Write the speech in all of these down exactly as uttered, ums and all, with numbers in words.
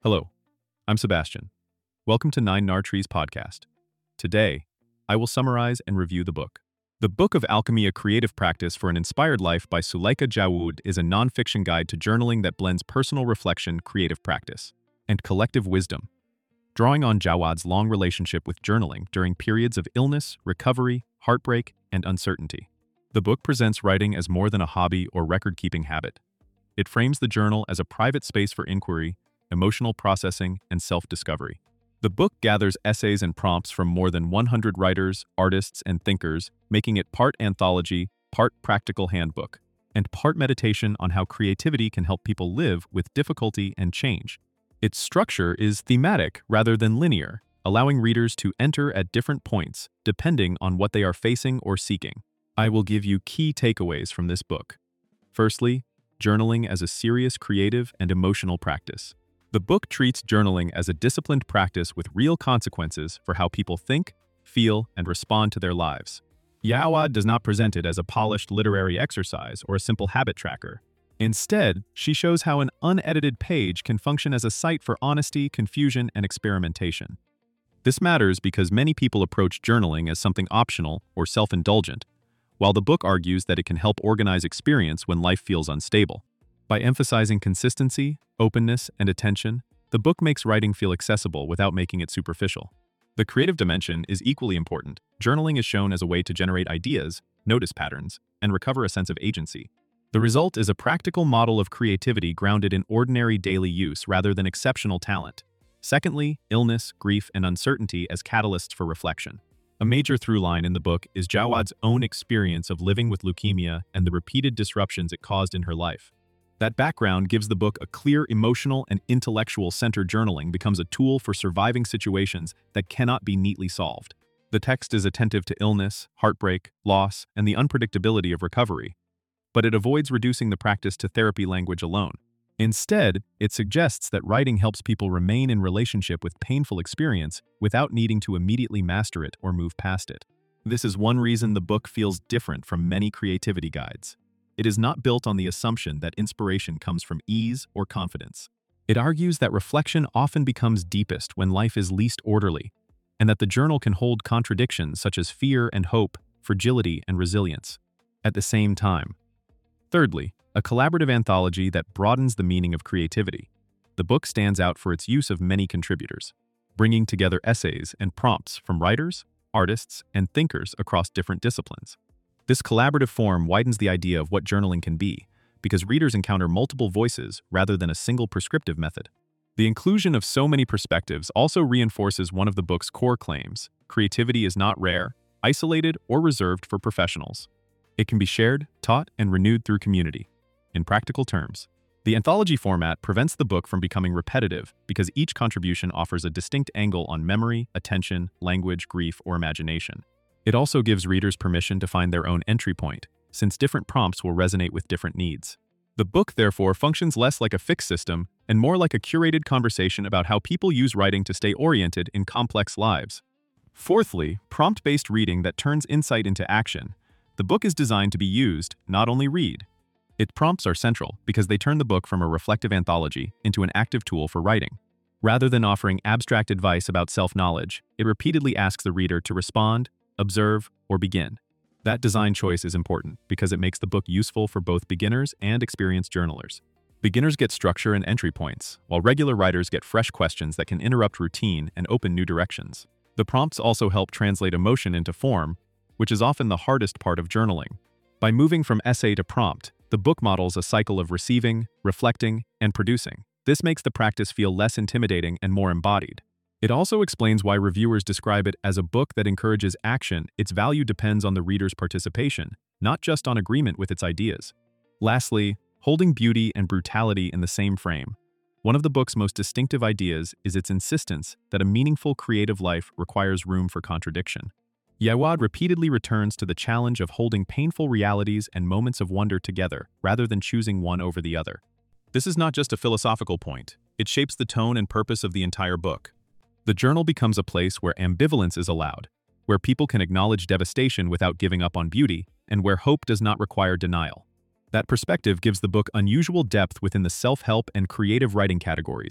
Hello, I'm Sebastian. Welcome to Nine Nar Trees podcast. Today, I will summarize and review the book. The Book of Alchemy, A Creative Practice for an Inspired Life by Suleika Jawood is a nonfiction guide to journaling that blends personal reflection, creative practice, and collective wisdom. Drawing on Jawood's long relationship with journaling during periods of illness, recovery, heartbreak, and uncertainty. The book presents writing as more than a hobby or record-keeping habit. It frames the journal as a private space for inquiry, emotional processing, and self-discovery. The book gathers essays and prompts from more than one hundred writers, artists, and thinkers, making it part anthology, part practical handbook, and part meditation on how creativity can help people live with difficulty and change. Its structure is thematic rather than linear, allowing readers to enter at different points, depending on what they are facing or seeking. I will give you key takeaways from this book. Firstly, journaling as a serious creative and emotional practice. The book treats journaling as a disciplined practice with real consequences for how people think, feel, and respond to their lives. Jawood does not present it as a polished literary exercise or a simple habit tracker. Instead, she shows how an unedited page can function as a site for honesty, confusion, and experimentation. This matters because many people approach journaling as something optional or self-indulgent, while the book argues that it can help organize experience when life feels unstable. By emphasizing consistency, openness, and attention, the book makes writing feel accessible without making it superficial. The creative dimension is equally important. Journaling is shown as a way to generate ideas, notice patterns, and recover a sense of agency. The result is a practical model of creativity grounded in ordinary daily use rather than exceptional talent. Secondly, illness, grief, and uncertainty as catalysts for reflection. A major through line in the book is Jawood's own experience of living with leukemia and the repeated disruptions it caused in her life. That background gives the book a clear emotional and intellectual center. Journaling becomes a tool for surviving situations that cannot be neatly solved. The text is attentive to illness, heartbreak, loss, and the unpredictability of recovery, but it avoids reducing the practice to therapy language alone. Instead, it suggests that writing helps people remain in relationship with painful experience without needing to immediately master it or move past it. This is one reason the book feels different from many creativity guides. It is not built on the assumption that inspiration comes from ease or confidence. It argues that reflection often becomes deepest when life is least orderly, and that the journal can hold contradictions such as fear and hope, fragility and resilience, at the same time. Thirdly, a collaborative anthology that broadens the meaning of creativity. The book stands out for its use of many contributors, bringing together essays and prompts from writers, artists, and thinkers across different disciplines. This collaborative form widens the idea of what journaling can be, because readers encounter multiple voices rather than a single prescriptive method. The inclusion of so many perspectives also reinforces one of the book's core claims: creativity is not rare, isolated, or reserved for professionals. It can be shared, taught, and renewed through community. In practical terms, the anthology format prevents the book from becoming repetitive because each contribution offers a distinct angle on memory, attention, language, grief, or imagination. It also gives readers permission to find their own entry point, since different prompts will resonate with different needs. The book, therefore, functions less like a fixed system and more like a curated conversation about how people use writing to stay oriented in complex lives. Fourthly, prompt-based reading that turns insight into action. The book is designed to be used, not only read. Its prompts are central because they turn the book from a reflective anthology into an active tool for writing. Rather than offering abstract advice about self-knowledge, it repeatedly asks the reader to respond, observe, or begin. That design choice is important because it makes the book useful for both beginners and experienced journalers. Beginners get structure and entry points, while regular writers get fresh questions that can interrupt routine and open new directions. The prompts also help translate emotion into form, which is often the hardest part of journaling. By moving from essay to prompt, the book models a cycle of receiving, reflecting, and producing. This makes the practice feel less intimidating and more embodied. It also explains why reviewers describe it as a book that encourages action. Its value depends on the reader's participation, not just on agreement with its ideas. Lastly, holding beauty and brutality in the same frame. One of the book's most distinctive ideas is its insistence that a meaningful creative life requires room for contradiction. Jawood repeatedly returns to the challenge of holding painful realities and moments of wonder together, rather than choosing one over the other. This is not just a philosophical point. It shapes the tone and purpose of the entire book. The journal becomes a place where ambivalence is allowed, where people can acknowledge devastation without giving up on beauty, and where hope does not require denial. That perspective gives the book unusual depth within the self-help and creative writing categories,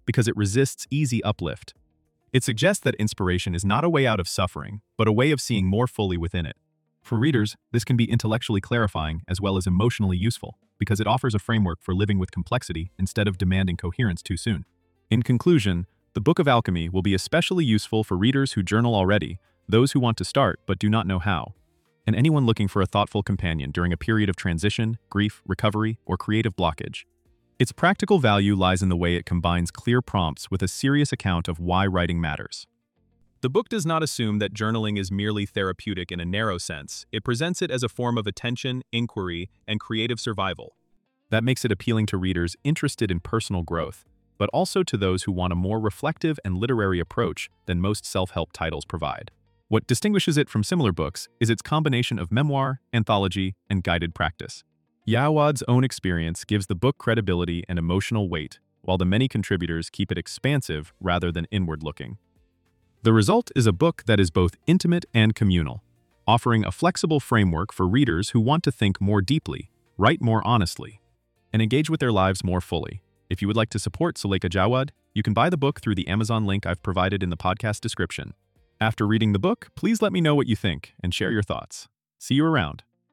because it resists easy uplift. It suggests that inspiration is not a way out of suffering, but a way of seeing more fully within it. For readers, this can be intellectually clarifying as well as emotionally useful, because it offers a framework for living with complexity instead of demanding coherence too soon. In conclusion, the Book of Alchemy will be especially useful for readers who journal already, those who want to start but do not know how, and anyone looking for a thoughtful companion during a period of transition, grief, recovery, or creative blockage. Its practical value lies in the way it combines clear prompts with a serious account of why writing matters. The book does not assume that journaling is merely therapeutic in a narrow sense. It presents it as a form of attention, inquiry, and creative survival. That makes it appealing to readers interested in personal growth, but also to those who want a more reflective and literary approach than most self-help titles provide. What distinguishes it from similar books is its combination of memoir, anthology, and guided practice. Jawad's own experience gives the book credibility and emotional weight, while the many contributors keep it expansive rather than inward-looking. The result is a book that is both intimate and communal, offering a flexible framework for readers who want to think more deeply, write more honestly, and engage with their lives more fully. If you would like to support Suleika Jawad, you can buy the book through the Amazon link I've provided in the podcast description. After reading the book, please let me know what you think and share your thoughts. See you around.